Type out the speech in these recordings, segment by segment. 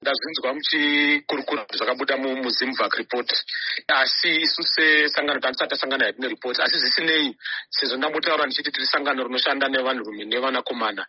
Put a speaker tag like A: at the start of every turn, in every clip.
A: ndazvinzwa muchikurukura zvakabuda muZimvak report, asi isu sesangano tatisati tasangana hatina report. Asi zvisinei, sezvo ndambotaura ndichiti tiri sangano rinoshanda nevanhurume nevanakomana,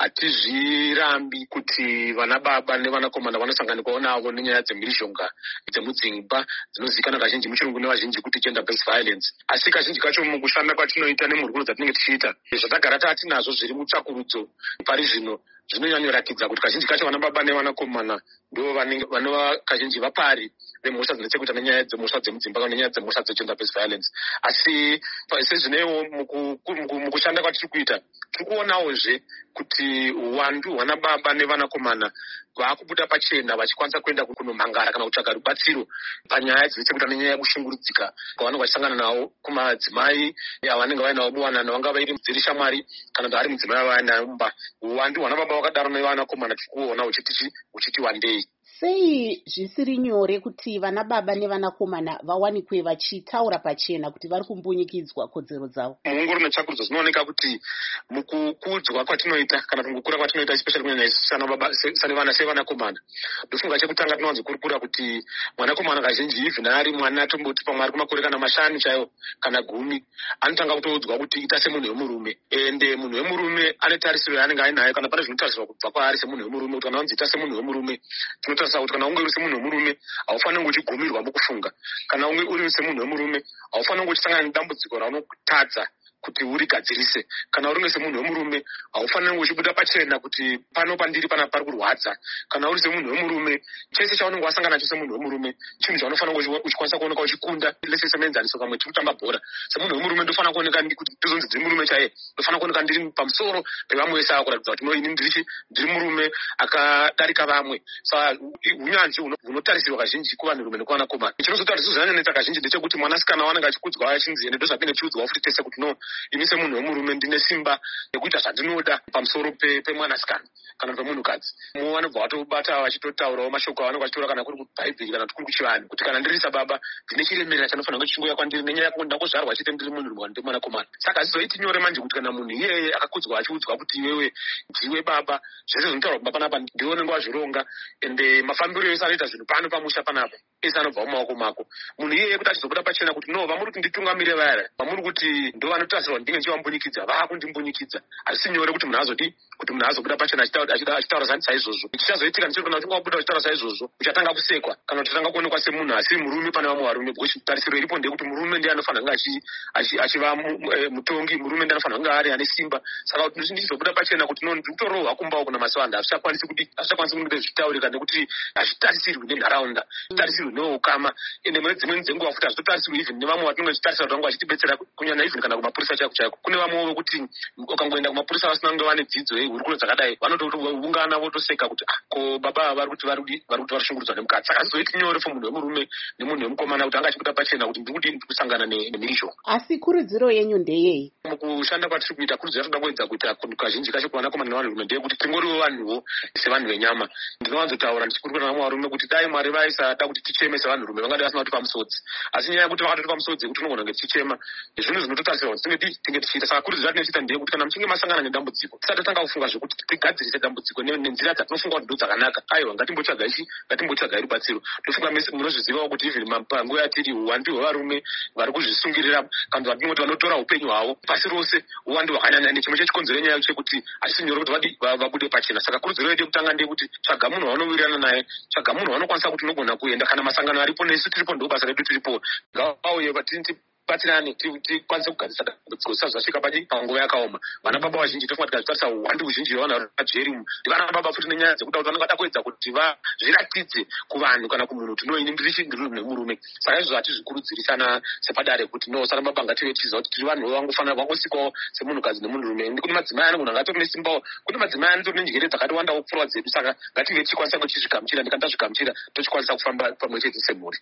A: hatizvirambi kuti vana baba nevanakomana vanosanganikwawo navo nenyaya dzemhirizhonga dzemudzimba dzinozivikanwa kazhinji muchirungu nevazhinji kuti gender based violence. Asi kazhinji kacho mukushanda kwatinoita nemhurukuro dzatinenge tichiita, zvatagara tatinazvo zviri mutsvakurudzo pari zvino zvinonyanyoratidza kuti kazhinji kacho vana baba nevanakomana ndo vanova kazhinji vapari vemhosva dzinechekuita nenyaya dzemhosva dzemudzimba kana nenyaya dzemhosva dzegender based violence. Asi sezvinewo mukushanda kwatiri kuita, tiri kuonawozve kuti uwandu hwana baba nevanakomana vakubuda pachena vachikwanisa kuenda kunomhangara kana kutsvaga rubatsiro panyaya dzinechekuita nenyaya yekushungurudzika kwavanenge vachisangana navo kumadzimai avanenge vainawo muwanano, vangava iri dziri shamwari kana kuti ari mudzimai avainayo mumba. Uwandu hwana baba vakadaro nevanakomana tiri kuona uchiti wandei.
B: Sei zvisiri nyore kuti vana baba nevanakomana vawanikwe vachitaura pachena kuti vari kumbunyikidzwa kodzero dzavo?
A: Muongoro netsvakurudzo zvinooneka kuti mukukudzwa kwatinoita kana mukukura kwatinoita, especially kunyanya isu sevanakomana, ndofunga chekutanga tinowanzokurukura kuti mwanakomana kazhinji even ari mwana tomboti pamwe ari kumakore kana 5 chaiwo kana 10, anotanga kutoudzwa kuti ita semunhu wemurume. Ende munhu wemurume ane tarisiro yaanenge ainayo, kana pane zvinotarisirwa kubva kwaari semunhu wemurume, kuti kana wanzi ita semunhu wemurume, tinotarisa kuti kana unge uri semunhu wemurume haufaniri kunge uchigomirwa mukufunga. Kana unge uri semunhu wemurume haufaniri kunge uchisangana nedambudziko raunotadza kuti urigadzirise. Kana uri semunhu wemurume haufaniri kunge uchibuda pachena kuti pano pandiri pari kurwadza. Kana uri semunhu wemurume, chese chaunenge wasangana nacho semunhu wemurume chinhu chaunofanira kunge uchikwanisa kuoneka uchikunda. Lese semenzaniso kamwe tiri kutamba bhora, semunhu wemurume ndofanira kuoneka kuti ndizonzi ndiri murume chaiye, ndofanira kuoneka ndiri pamusoro pevamwe vese ava kuratidza kuti ini ndiri murume akadarika vamwe. Saka unyanzvi hunotarisirwa kazhinji kuvanhurume nekuvanakomana. Chinozotariswa zvanyanyonetsa kazhinji ndechekuti mwanasikana wanenge achikudzwa achinzi ende ndozvatinenge tichiudzwawo futi tese kuti no, ini semunhu wemurume ndine simba yekuita zvandinoda pamusoro pemwanasikana kana pemunhukadzi. Vanobva vatobata vachitotaurawo mashoko avanenge vachitora kana kuri kubhaibheri kana kuri kuchivanhu kuti kana ndiri sababa ndine chiremerera chanofanira kunge chichingoya kwandiri nenyaya yekuti ndakuzvarwa chete ndiri munhurume ndimwanakomana. Saka hazvizoiti nyore manje kuti kana munhu iyeye akakudzwa achiudzwa kuti iwewe ndiwe baba, zvese zvinotaurwa kumba panapa ndiwe unenge wazvironga, ende mafambiro ese anoita zvinhu pano pamusha panapa ese anobva mumaoko mako. Munhu iyeye kuti achizobuda pachena kuti no, vamuri kuti nditungamire vaya, vamuri kuti ndo vanotarisirwa ndinge nchiwambunyikidza, vakundimbunyikidzza. Hazvisi nyore kuti munhu azodi kuti munhu azobuda pachena achitaura zvanzi saizvozvo. Chichazoitika ndechekuti kana uchinge wabuda uchitaura saizvozvo uchatanga kusekwa kana uchatanga kuonekwa semunhu asiri murume pane vamwe varume. Tarisiro iripo ndeyekuti murume ndiye anofanira kunge achiva mutongi, murume ndiye anofanira kunge ari ane simba. Saka ndichizobuda pachena kuti no, ndiri kutorohwa kumbawo kuna mazuva ando, hazvichakwanisi kunge zvitaurika nekuti hazvitarisirwi nenharaunda, zvitarisirwi neukama. Ende mune dzimweni dzenguva futi hazvitotarisirwi even nevamwe vatinenge tichitarisa kuti vange vachitibetsera kunyanya even kana kumapurisa chaiko chaiko. Kune vamwewo vekuti ukangoenda kumapurisa vasina kunge vane dzidzo yehurukuro dzakadai vanotoungana votoseka kuti ko baba vari kuti varishungurudzwa nemukadzi. Saka hazvizoiti nyore for munhu wemurume nemunhu wemukomana kuti anga achibuda pachena kuti ndiri kusangana nemhirizhonga.
B: Asi kurudziro yenyu ndeyei?
A: Mukushanda kwatiri kuita, kurudziro yatoda kuedza kuita kazhinji kacho kuvanakomana nevanhurume ndeyekuti tingoriwo vanhuwo sevanhu venyama. Ndinowanzotaura ndichikurukura navamwe varume kuti dai Mwari vaisada kuti ticheme sevanhurume vangadai vasina kutipa musodzi. Asi nyaya yekuti vakatotipa musodzi yekuti unogona kunge tichichema, zvinhu zvinototarisirwa kuti tinge tichiita. Saka kurudziro yatinochiita ndeyekuti kana muchinge masangana nedambudziko tisati tanga kufunga zvekuti tigadzirise dambudziko nenzira dzatinofunga kuti ndo dzakanaka. Aiwa, ngatimbotsvaga ichi, ngatimbotsvagai rubatsiro. Ndofunga mese munozvizivawo kuti even panguva yatiri uwandu hwevarume vari kuzvisungirira kana vatinoti vanotora upenyu hwavo pasi rose, uwandu hwakanyanya nechimwe chechikonzero nyaya chekuti hazvisi nyore kuti vabude pachena. Saka kurudziro yedu yekutanga ndeyekuti tsvaga munhu waunowirirana naye, tsvaga munhu waunokwanisa kuti unogona kuenda kana masangano aripo nesu tiripo, ndo basa redu tiripo. Ngavauye batirane tikwanise kugadzisa dambudziko zvisasvika panguva yakaoma. Vana baba vazhinji tofunga tikatarisa uwandu huzhinji hwevanhu vajeri umu ndivana baba futi nenyaya dzekuti vanenge vada kuedza kuti vazviratidze kuvanhu kana kumunhu kuti no, ini ndiri nemurume. Saka izvo hatizvikurudzirisana sepadare kuti no, sana baba ngative tichiziva kuti tiri vanhu vangofanira vangosikawo semunhukadzi nemunhurume. Kune madzimai anogona ngatori nesimbawo, kune madzimai anotori nenjere dzakati wandawo kupfuura dzedu. Saka ngative tichikwanisa kuchizvigamuchira, ndikandazvigamuchira tochikwanisa kufamba pamwe chete semhuri.